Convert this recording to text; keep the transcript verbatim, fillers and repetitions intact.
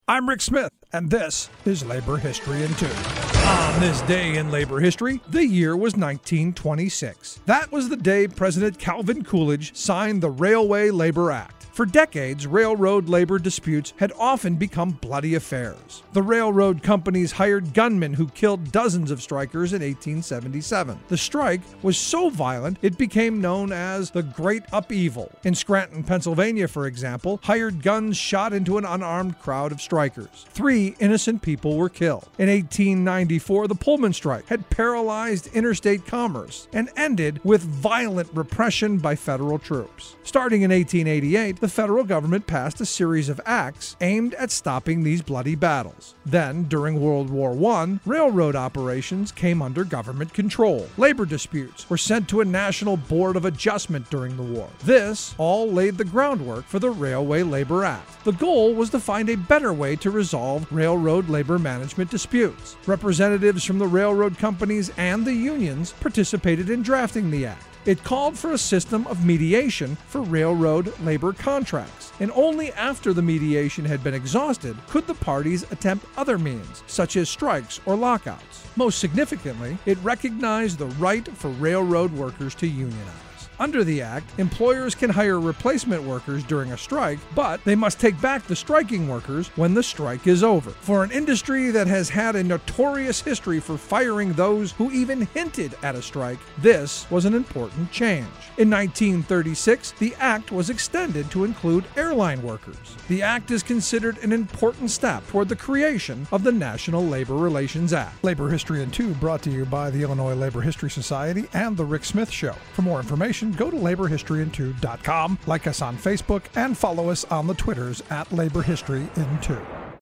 I'm Rick Smith, and this is Labor History in Two. On this day in labor history, the year was nineteen twenty-six. That was the day President Calvin Coolidge signed the Railway Labor Act. For decades, railroad labor disputes had often become bloody affairs. The railroad companies hired gunmen who killed dozens of strikers in eighteen seventy-seven. The strike was so violent it became known as the Great Upheaval. In Scranton, Pennsylvania, for example, hired guns shot into an unarmed crowd of strikers. Three innocent people were killed. In eighteen ninety-four, the Pullman strike had paralyzed interstate commerce and ended with violent repression by federal troops. Starting in eighteen eighty-eight, the federal government passed a series of acts aimed at stopping these bloody battles. Then, during World War One, railroad operations came under government control. Labor disputes were sent to a national board of adjustment during the war. This all laid the groundwork for the Railway Labor Act. The goal was to find a better way to resolve railroad labor management disputes. Representatives from the railroad companies and the unions participated in drafting the act. It called for a system of mediation for railroad labor contracts, and only after the mediation had been exhausted could the parties attempt other means, such as strikes or lockouts. Most significantly, it recognized the right for railroad workers to unionize. Under the Act, employers can hire replacement workers during a strike, but they must take back the striking workers when the strike is over. For an industry that has had a notorious history for firing those who even hinted at a strike, this was an important change. In nineteen thirty-six, the Act was extended to include airline workers. The Act is considered an important step toward the creation of the National Labor Relations Act. Labor History in Two brought to you by the Illinois Labor History Society and The Rick Smith Show. For more information, go to labor history in two dot com, like us on Facebook, and follow us on the Twitters at Labor History in Two.